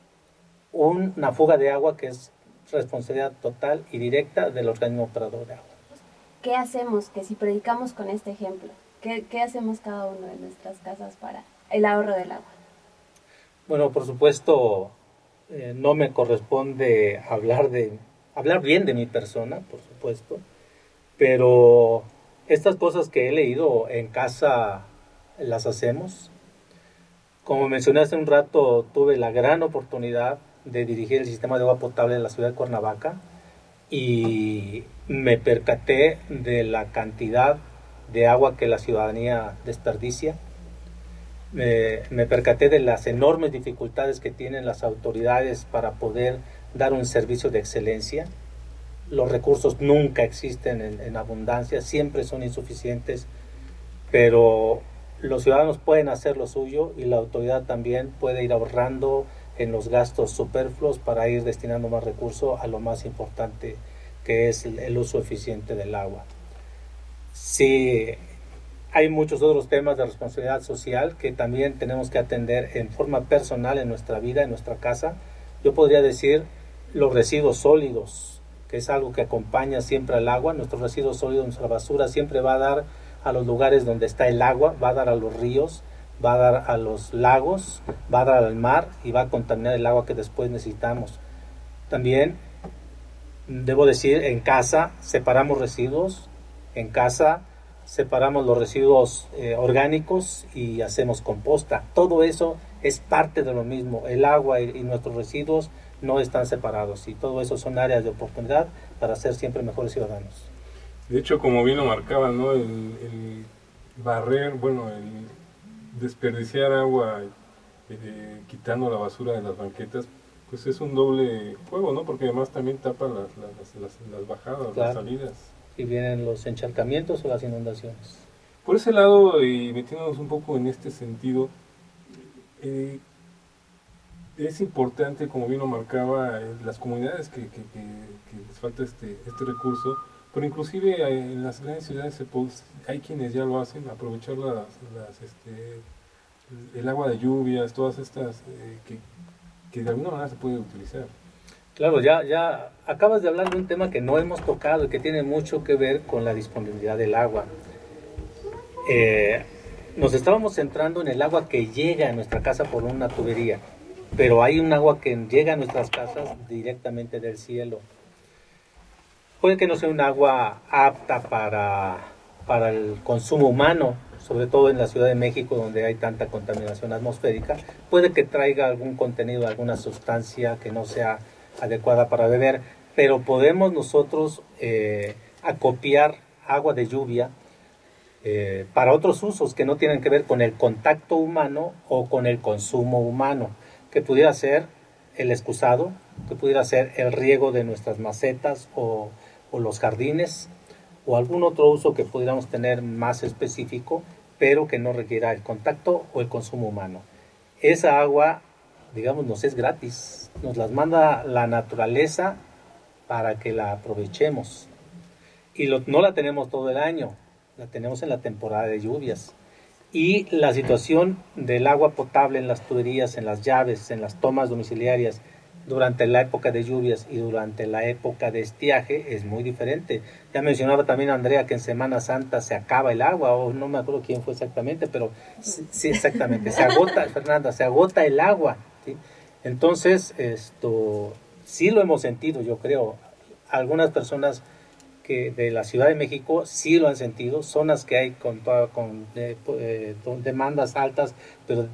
una fuga de agua que es responsabilidad total y directa del organismo operador de agua. ¿Qué hacemos? Que si predicamos con este ejemplo, ¿qué hacemos cada uno en nuestras casas para el ahorro del agua? Bueno, por supuesto, no me corresponde hablar bien de mi persona, por supuesto, pero estas cosas que he leído en casa las hacemos. Como mencioné hace un rato, tuve la gran oportunidad de dirigir el sistema de agua potable de la ciudad de Cuernavaca y me percaté de la cantidad de agua que la ciudadanía desperdicia. Me percaté de las enormes dificultades que tienen las autoridades para poder dar un servicio de excelencia. Los recursos nunca existen en abundancia, siempre son insuficientes, pero los ciudadanos pueden hacer lo suyo y la autoridad también puede ir ahorrando en los gastos superfluos para ir destinando más recursos a lo más importante, que es el uso eficiente del agua. Sí, hay muchos otros temas de responsabilidad social que también tenemos que atender en forma personal en nuestra vida, en nuestra casa. Yo podría decir los residuos sólidos, que es algo que acompaña siempre al agua. Nuestros residuos sólidos, nuestra basura siempre va a dar a los lugares donde está el agua, va a dar a los ríos, va a dar a los lagos, va a dar al mar y va a contaminar el agua que después necesitamos. También debo decir, en casa separamos residuos, en casa separamos los residuos orgánicos y hacemos composta. Todo eso es parte de lo mismo. El agua y nuestros residuos no están separados, y todo eso son áreas de oportunidad para ser siempre mejores ciudadanos. De hecho, como bien lo marcaba, ¿no? El barrer, bueno, el desperdiciar agua, quitando la basura de las banquetas, pues es un doble juego, ¿no? Porque además también tapa las bajadas, claro, las salidas. Y vienen los encharcamientos o las inundaciones. Por ese lado, y metiéndonos un poco en este sentido, es importante, como bien lo marcaba, las comunidades que les falta este recurso, pero inclusive en las grandes ciudades hay quienes ya lo hacen, aprovechar el agua de lluvias, todas estas que de alguna manera se puede utilizar. Claro, ya acabas de hablar de un tema que no hemos tocado y que tiene mucho que ver con la disponibilidad del agua. Nos estábamos centrando en el agua que llega a nuestra casa por una tubería, pero hay un agua que llega a nuestras casas directamente del cielo. Puede que no sea un agua apta para el consumo humano, sobre todo en la Ciudad de México, donde hay tanta contaminación atmosférica. Puede que traiga algún contenido, alguna sustancia que no sea adecuada para beber, pero podemos nosotros acopiar agua de lluvia para otros usos que no tienen que ver con el contacto humano o con el consumo humano, que pudiera ser el excusado, que pudiera ser el riego de nuestras macetas o los jardines, o algún otro uso que pudiéramos tener más específico, pero que no requiera el contacto o el consumo humano. Esa agua, digamos, nos es gratis, nos las manda la naturaleza para que la aprovechemos. Y no la tenemos todo el año, la tenemos en la temporada de lluvias. Y la situación del agua potable en las tuberías, en las llaves, en las tomas domiciliarias, durante la época de lluvias y durante la época de estiaje es muy diferente. Ya mencionaba también Andrea que en Semana Santa se acaba el agua, o no me acuerdo quién fue exactamente, pero sí, exactamente, se agota, Fernanda, se agota el agua, ¿sí? Entonces, sí lo hemos sentido, yo creo. Algunas personas que de la Ciudad de México sí lo han sentido, zonas que hay con demandas altas, pero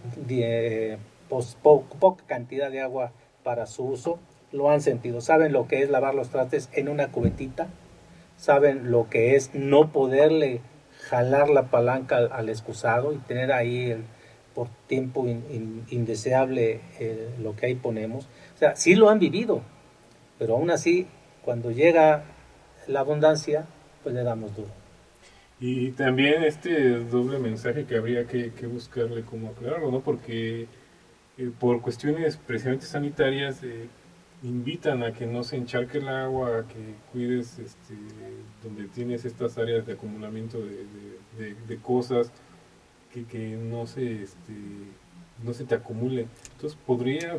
poca cantidad de agua para su uso, lo han sentido. Saben lo que es lavar los trastes en una cubetita, saben lo que es no poderle jalar la palanca al excusado y tener ahí por tiempo indeseable lo que ahí ponemos. O sea, sí lo han vivido, pero aún así, cuando llega la abundancia, pues le damos duro. Y también este doble mensaje que habría que buscarle cómo aclararlo, ¿no? Porque por cuestiones precisamente sanitarias invitan a que no se encharque el agua, a que cuides donde tienes estas áreas de acumulamiento de cosas, que no se te acumule. Entonces podría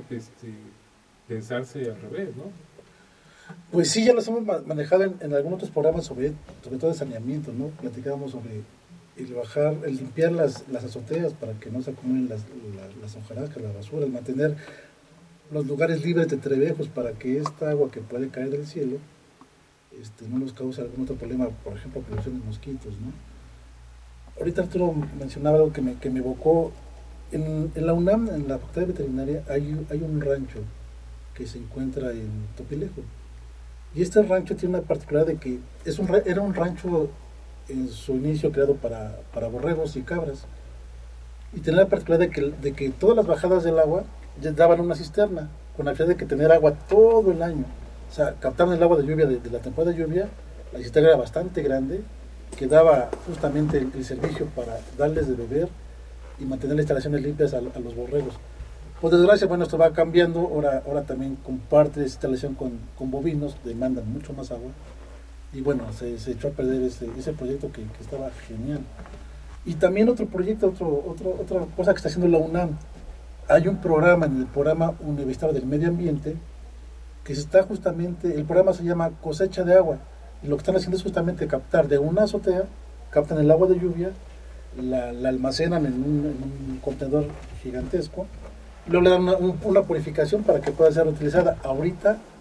pensarse al revés, ¿no? Pues sí, ya los hemos manejado en algunos otros programas sobre todo de saneamiento, ¿no? Platicábamos sobre el limpiar las azoteas para que no se acumulen las hojarascas, la basura, el mantener los lugares libres de trebejos para que esta agua que puede caer del cielo no nos cause algún otro problema, por ejemplo, producción de mosquitos, ¿no? Ahorita Arturo mencionaba algo que me evocó. En la UNAM, en la Facultad de Veterinaria, hay un rancho que se encuentra en Topilejo. Y este rancho tiene una particularidad de que era un rancho en su inicio creado para borregos y cabras. Y tenía la particularidad de que todas las bajadas del agua daban una cisterna, con la finalidad de que tener agua todo el año. O sea, captaban el agua de lluvia de la temporada de lluvia, la cisterna era bastante grande, que daba justamente el servicio para darles de beber y mantener las instalaciones limpias a los borregos. Por desgracia, bueno, esto va cambiando, ahora también comparte esa instalación con bovinos, demandan mucho más agua, y bueno, se echó a perder ese proyecto que estaba genial. Y también otro proyecto, otra cosa que está haciendo la UNAM, hay un programa, en el programa universitario del medio ambiente, que se está justamente, el programa se llama Cosecha de Agua, y lo que están haciendo es justamente captar de una azotea, captan el agua de lluvia, la almacenan en un contenedor gigantesco, luego le dan una purificación para que pueda ser utilizada. Ahorita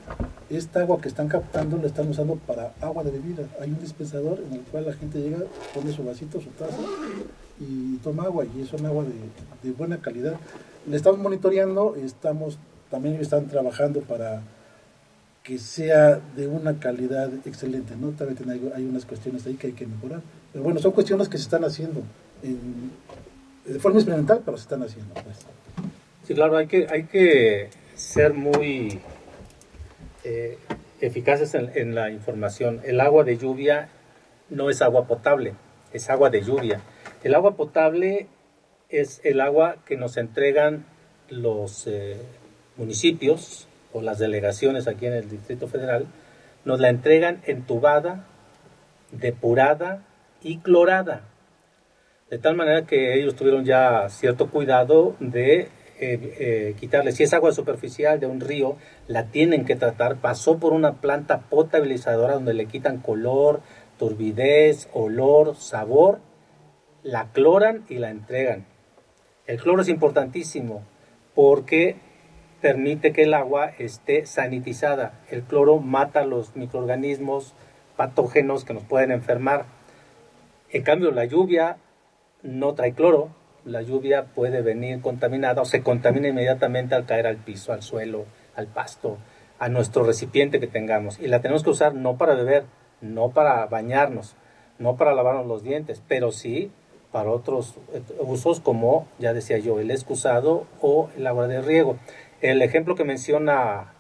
esta agua que están captando la están usando para agua de bebida. Hay un dispensador en el cual la gente llega, pone su vasito, su taza y toma agua, y es un agua de buena calidad. Le estamos monitoreando, también están trabajando para que sea de una calidad excelente, ¿no? También hay unas cuestiones ahí que hay que mejorar. Pero bueno, son cuestiones que se están haciendo de forma experimental, pero se están haciendo. Pues. Sí, claro, hay que ser muy eficaces en la información. El agua de lluvia no es agua potable, es agua de lluvia. El agua potable es el agua que nos entregan los municipios o las delegaciones aquí en el Distrito Federal, nos la entregan entubada, depurada y clorada. De tal manera que ellos tuvieron ya cierto cuidado de quitarle. Si es agua superficial de un río, la tienen que tratar. Pasó por una planta potabilizadora donde le quitan color, turbidez, olor, sabor, la cloran y la entregan. El cloro es importantísimo porque permite que el agua esté sanitizada. El cloro mata los microorganismos patógenos que nos pueden enfermar. En cambio, la lluvia no trae cloro. La lluvia puede venir contaminada o se contamina inmediatamente al caer al piso, al suelo, al pasto, a nuestro recipiente que tengamos. Y la tenemos que usar no para beber, no para bañarnos, no para lavarnos los dientes, pero sí para otros usos como, ya decía yo, el excusado o el agua de riego. El ejemplo que menciona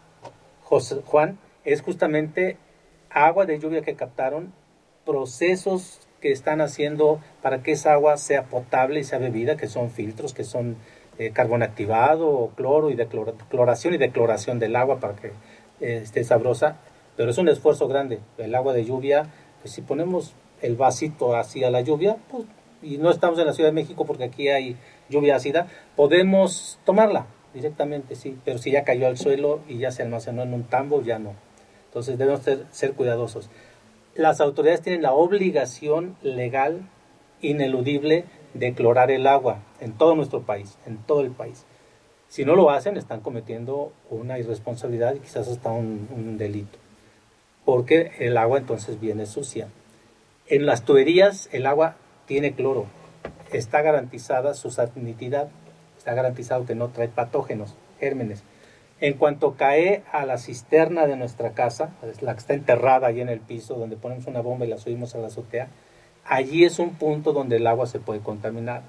Juan es justamente agua de lluvia que captaron, procesos que están haciendo para que esa agua sea potable y sea bebida, que son filtros, que son carbón activado, cloro y cloración y decloración del agua para que esté sabrosa, pero es un esfuerzo grande. El agua de lluvia, pues si ponemos el vasito hacia la lluvia, pues, y no estamos en la Ciudad de México porque aquí hay lluvia ácida, podemos tomarla directamente, sí, pero si ya cayó al suelo y ya se almacenó en un tambo, ya no. Entonces debemos ser cuidadosos. Las autoridades tienen la obligación legal, ineludible, de clorar el agua en todo nuestro país, en todo el país. Si no lo hacen, están cometiendo una irresponsabilidad y quizás hasta un delito, porque el agua entonces viene sucia. En las tuberías el agua tiene cloro, está garantizada su sanitidad, está garantizado que no trae patógenos, gérmenes. En cuanto cae a la cisterna de nuestra casa, la que está enterrada ahí en el piso, donde ponemos una bomba y la subimos a la azotea, allí es un punto donde el agua se puede contaminar.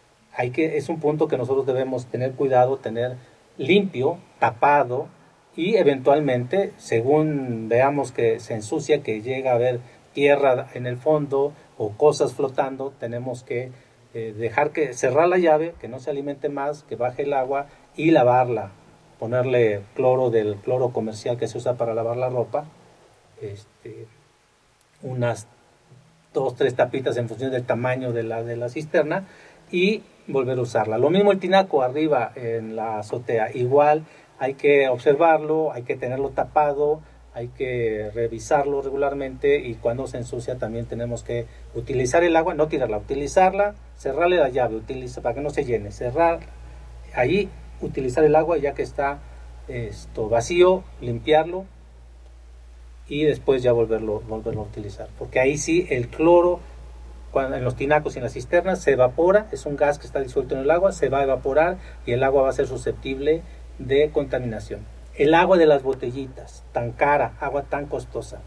Es un punto que nosotros debemos tener cuidado, tener limpio, tapado, y eventualmente, según veamos que se ensucia, que llega a haber tierra en el fondo o cosas flotando, tenemos que cerrar la llave, que no se alimente más, que baje el agua y lavarla. Ponerle cloro del cloro comercial que se usa para lavar la ropa, unas 2-3 tapitas en función del tamaño de la cisterna y volver a usarla. Lo mismo el tinaco arriba en la azotea, igual hay que observarlo, hay que tenerlo tapado, hay que revisarlo regularmente y cuando se ensucia también tenemos que utilizar el agua, no tirarla, utilizarla, cerrarle la llave, para que no se llene, cerrar ahí, utilizar el agua ya que está vacío, limpiarlo y después ya volverlo a utilizar, porque ahí sí el cloro en los tinacos y en las cisternas se evapora, es un gas que está disuelto en el agua, se va a evaporar y el agua va a ser susceptible de contaminación. El agua de las botellitas, tan cara, agua tan costosa,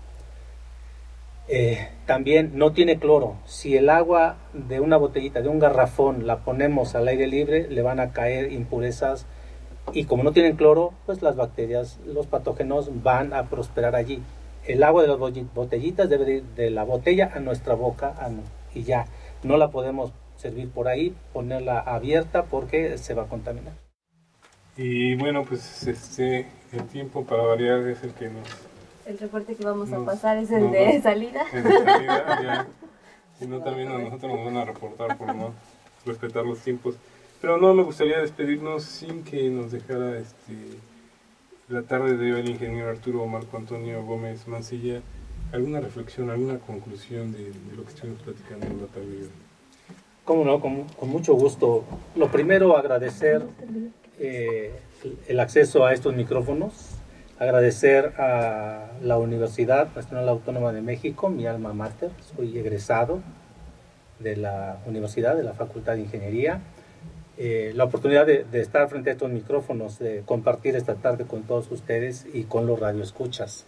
también no tiene cloro. Si el agua de una botellita, de un garrafón, la ponemos al aire libre, le van a caer impurezas y como no tienen cloro, pues las bacterias, los patógenos van a prosperar allí. El agua de las botellitas debe ir de la botella a nuestra boca y ya, no la podemos servir por ahí, ponerla abierta porque se va a contaminar. Y bueno, pues el tiempo para variar es el que el reporte que vamos a pasar es el de salida. El de salida, ya. Si no, también a nosotros nos van a reportar por no respetar los tiempos. Pero no me gustaría despedirnos sin que nos dejara la tarde de hoy el ingeniero Arturo Marco Antonio Gómez Mancilla alguna reflexión, alguna conclusión de lo que estuvimos platicando en la tarde de hoy. Cómo no, con mucho gusto. Lo primero, agradecer el acceso a estos micrófonos, Agradecer a la Universidad Nacional Autónoma de México, mi alma mater. Soy egresado de la universidad, de la Facultad de Ingeniería. La oportunidad de estar frente a estos micrófonos, de compartir esta tarde con todos ustedes y con los radioescuchas.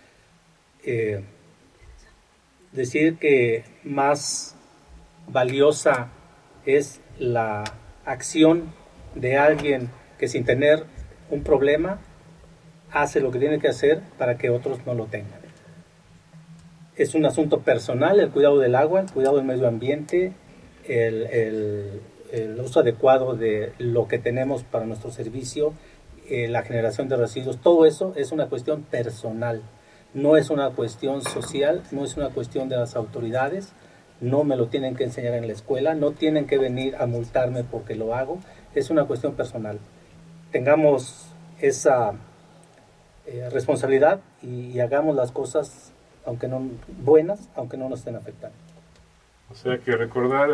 Decir que más valiosa es la acción de alguien que sin tener un problema hace lo que tiene que hacer para que otros no lo tengan. Es un asunto personal, el cuidado del agua, el cuidado del medio ambiente, el uso adecuado de lo que tenemos para nuestro servicio, la generación de residuos. Todo eso es una cuestión personal, no es una cuestión social, no es una cuestión de las autoridades, no me lo tienen que enseñar en la escuela, no tienen que venir a multarme porque lo hago, es una cuestión personal. Tengamos esa responsabilidad y hagamos las cosas aunque no buenas, aunque no nos estén afectando. O sea que recordar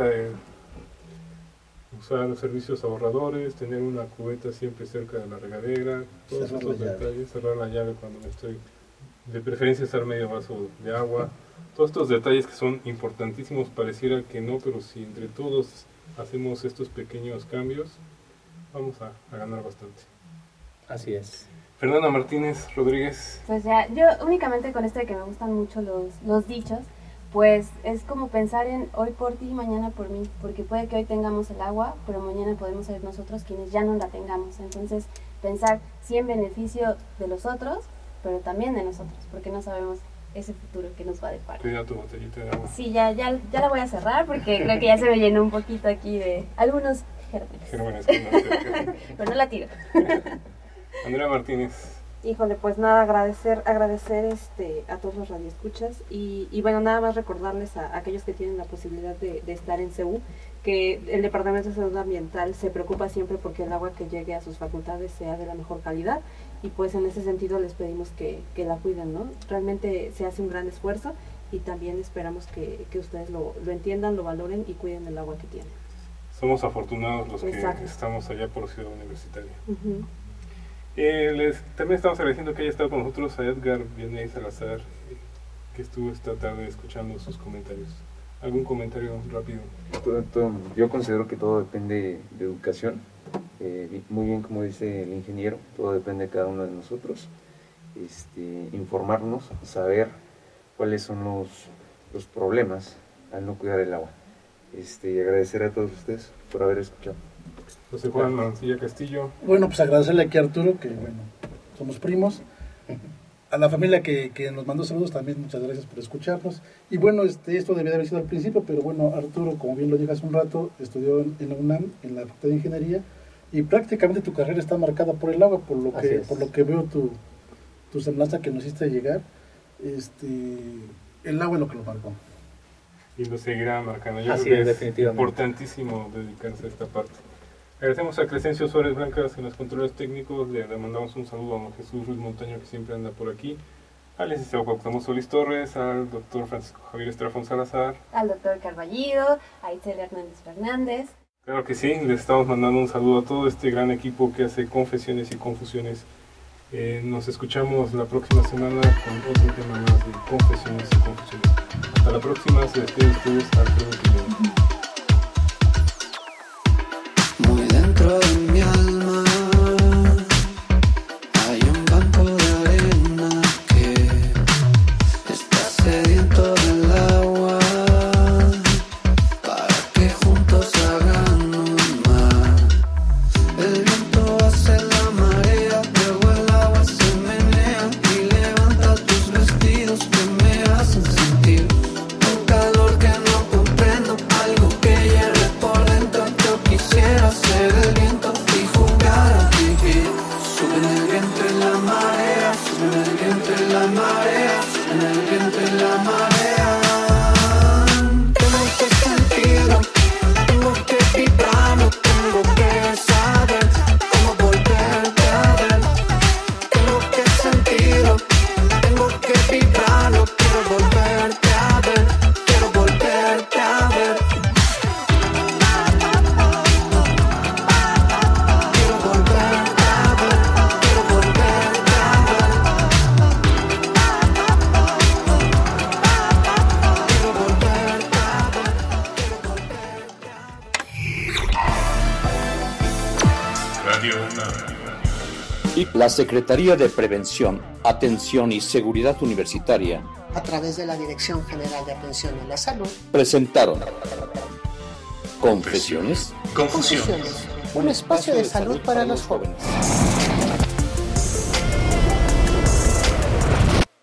usar los servicios ahorradores, tener una cubeta siempre cerca de la regadera, todos esos detalles, cerrar la llave cuando me estoy, de preferencia estar medio vaso de agua, todos estos detalles que son importantísimos, pareciera que no, pero si entre todos hacemos estos pequeños cambios, vamos a ganar bastante. Así es. Fernanda Martínez Rodríguez. Pues ya, yo únicamente con esto de que me gustan mucho los dichos, pues es como pensar en hoy por ti y mañana por mí, porque puede que hoy tengamos el agua, pero mañana podemos ser nosotros quienes ya no la tengamos. Entonces, pensar sí en beneficio de los otros, pero también de nosotros, porque no sabemos ese futuro que nos va a deparar. Cuida tu botellita de agua. Sí, ya la voy a cerrar porque creo que ya se me llenó un poquito aquí de algunos gérmenes. Pero no la tiro. Andrea Martínez. Híjole, pues nada, agradecer a todos los radioescuchas y bueno, nada más recordarles a aquellos que tienen la posibilidad de estar en CEU que el Departamento de Salud Ambiental se preocupa siempre porque el agua que llegue a sus facultades sea de la mejor calidad y pues en ese sentido les pedimos que la cuiden, ¿no? Realmente se hace un gran esfuerzo y también esperamos que ustedes lo entiendan, lo valoren y cuiden el agua que tienen. Somos afortunados los Exacto. que estamos allá por Ciudad Universitaria. Uh-huh. También estamos agradeciendo que haya estado con nosotros a Edgar Vianney Salazar, que estuvo esta tarde escuchando sus comentarios. ¿Algún comentario rápido? Yo considero que todo depende de educación. Muy bien, como dice el ingeniero, todo depende de cada uno de nosotros. Informarnos, saber cuáles son los problemas al no cuidar el agua. Y agradecer a todos ustedes por haber escuchado. José Juan Mancilla Castillo. Bueno, pues agradecerle aquí a Arturo, que bueno, somos primos. A la familia que nos mandó saludos también, muchas gracias por escucharnos. Y bueno, esto debía haber sido al principio, pero bueno, Arturo, como bien lo dije hace un rato, estudió en la UNAM, en la Facultad de Ingeniería, y prácticamente tu carrera está marcada por el agua, por lo que veo tu semblanza que nos hiciste llegar. El agua es lo que lo marcó. Y lo seguirá marcando. Yo Así creo que es importantísimo dedicarse a esta parte. Agradecemos a Crescencio Suárez Blancas en los controles técnicos, le mandamos un saludo a Jesús Ruiz Montaño que siempre anda por aquí, al licenciado Cuauhtémoc Solís Torres, al doctor Francisco Javier Estrafón Salazar, al doctor Carballido, a Itzel Hernández Fernández. Claro que sí, les estamos mandando un saludo a todo este gran equipo que hace Confesiones y Confusiones. Nos escuchamos la próxima semana con otro tema más de Confesiones y Confusiones. Hasta la próxima, se despide de ustedes Arturo Quintero. Muy dentro de mi alma hay un banco de arena que está sediento del agua para que juntos hagan un mar. El viento hace la marea, luego el agua se menea y levanta tus vestidos que me hacen sentir un calor que no comprendo, algo y la Secretaría de Prevención, Atención y Seguridad Universitaria, a través de la Dirección General de Atención a la Salud, presentaron Confesiones, Confusiones, un espacio de salud para los jóvenes.